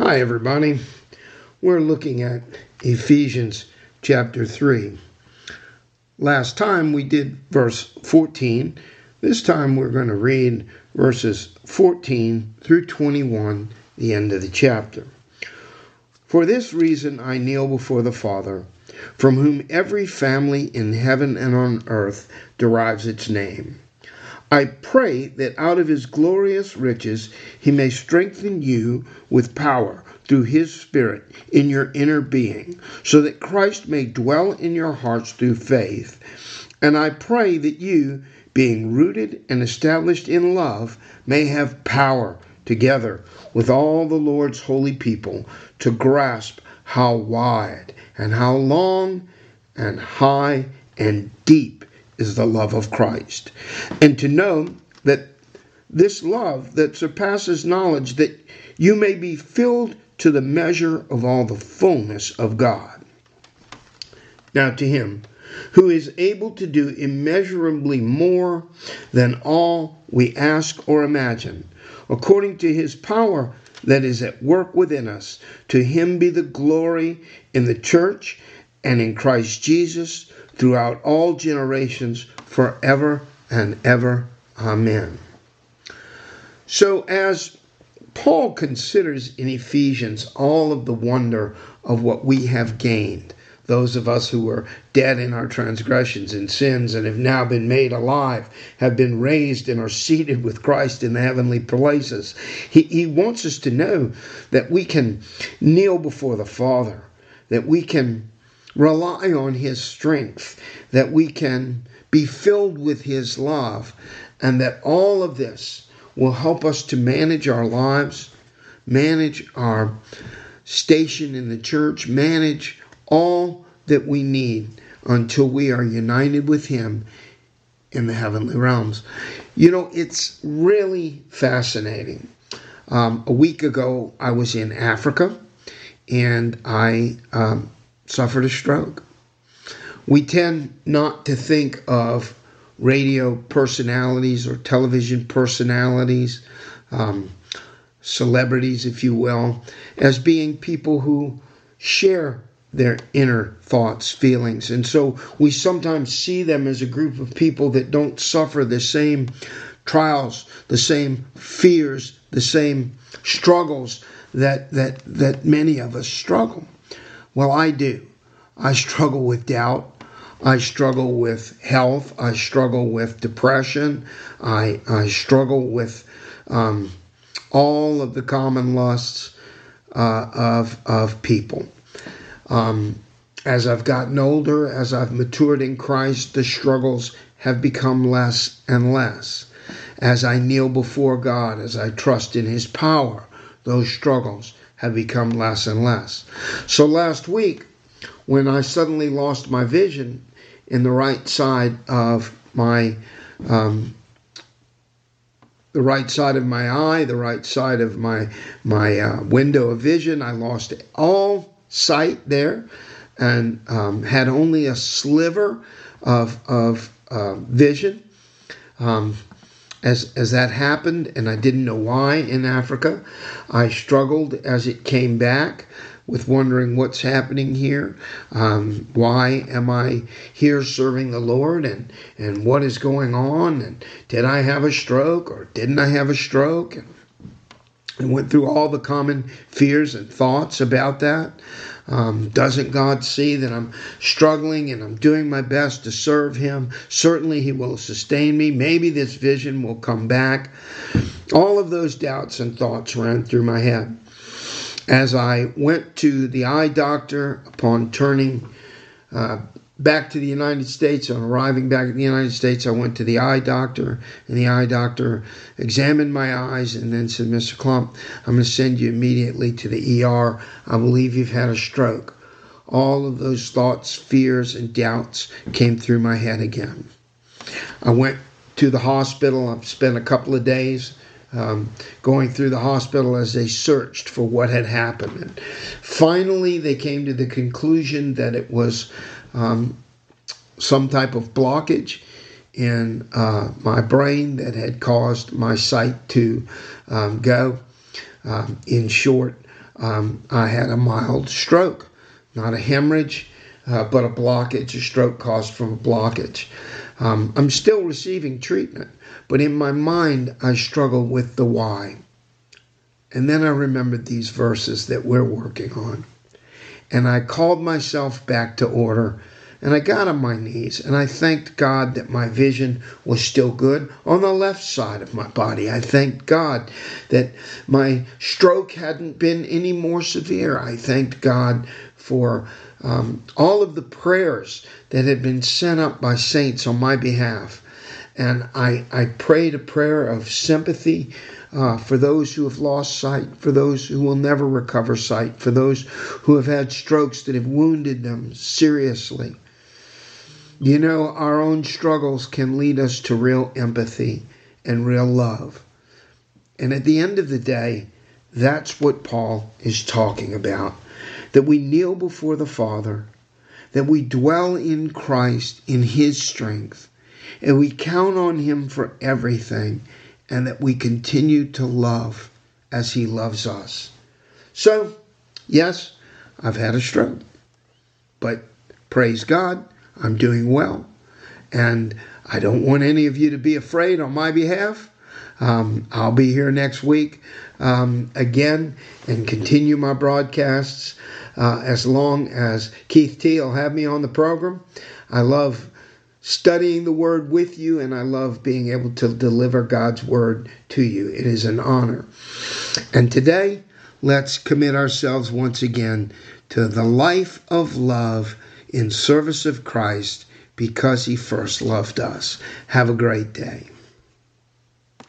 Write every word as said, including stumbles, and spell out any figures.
Hi, everybody. We're looking at Ephesians chapter three. Last time we did verse fourteen. This time we're going to read verses fourteen through twenty-one, the end of the chapter. For this reason I kneel before the Father, from whom every family in heaven and on earth derives its name. I pray that out of his glorious riches he may strengthen you with power through his Spirit in your inner being, so that Christ may dwell in your hearts through faith. And I pray that you, being rooted and established in love, may have power together with all the Lord's holy people to grasp how wide and how long and high and deep is the love of Christ, and to know that this love that surpasses knowledge, that you may be filled to the measure of all the fullness of God. Now to him who is able to do immeasurably more than all we ask or imagine, according to his power that is at work within us, to him be the glory in the church and in Christ Jesus throughout all generations, forever and ever. Amen. So as Paul considers in Ephesians all of the wonder of what we have gained, those of us who were dead in our transgressions and sins and have now been made alive, have been raised and are seated with Christ in the heavenly places, he, he wants us to know that we can kneel before the Father, that we can rely on his strength, that we can be filled with his love, and that all of this will help us to manage our lives, manage our station in the church, manage all that we need until we are united with him in the heavenly realms. You know, it's really fascinating. Um, a week ago, I was in Africa, and I um, suffered a stroke. We tend not to think of radio personalities or television personalities, um, celebrities, if you will, as being people who share their inner thoughts, feelings. And so we sometimes see them as a group of people that don't suffer the same trials, the same fears, the same struggles that that that many of us struggle. Well, I do. I struggle with doubt. I struggle with health. I struggle with depression. I, I struggle with um, all of the common lusts uh, of, of people. Um, as I've gotten older, as I've matured in Christ, the struggles have become less and less. As I kneel before God, as I trust in his power, those struggles have become less and less. So last week, when I suddenly lost my vision in the right side of my, um, the right side of my eye, the right side of my my uh, window of vision, I lost all sight there, and um, had only a sliver of of uh, vision. Um, As as that happened, and I didn't know why in Africa, I struggled as it came back with wondering what's happening here. Um, why am I here serving the Lord, and, and what is going on? And did I have a stroke or didn't I have a stroke? And I went through all the common fears and thoughts about that. Um, doesn't God see that I'm struggling and I'm doing my best to serve him? Certainly he will sustain me. Maybe this vision will come back. All of those doubts and thoughts ran through my head. As I went to the eye doctor upon turning uh, back to the United States, on arriving back in the United States, I went to the eye doctor, and the eye doctor examined my eyes and then said, Mister Klump, I'm going to send you immediately to the E R. I believe you've had a stroke. All of those thoughts, fears, and doubts came through my head again. I went to the hospital. I've spent a couple of days um, going through the hospital as they searched for what had happened. And finally, they came to the conclusion that it was Um, some type of blockage in uh, my brain that had caused my sight to um, go. Um, in short, um, I had a mild stroke, not a hemorrhage, uh, but a blockage, a stroke caused from a blockage. Um, I'm still receiving treatment, but in my mind, I struggle with the why. And then I remembered these verses that we're working on. And I called myself back to order, and I got on my knees, and I thanked God that my vision was still good on the left side of my body. I thanked God that my stroke hadn't been any more severe. I thanked God for um, all of the prayers that had been sent up by saints on my behalf. And I, I prayed a prayer of sympathy uh, for those who have lost sight, for those who will never recover sight, for those who have had strokes that have wounded them seriously. You know, our own struggles can lead us to real empathy and real love. And at the end of the day, that's what Paul is talking about. That we kneel before the Father, that we dwell in Christ in His strength, and we count on Him for everything, and that we continue to love as He loves us. So, yes, I've had a stroke, but praise God, I'm doing well, and I don't want any of you to be afraid on my behalf. Um, I'll be here next week um, again and continue my broadcasts uh, as long as Keith T will have me on the program. I love studying the Word with you, and I love being able to deliver God's Word to you. It is an honor. And today, let's commit ourselves once again to the life of love in service of Christ because He first loved us. Have a great day.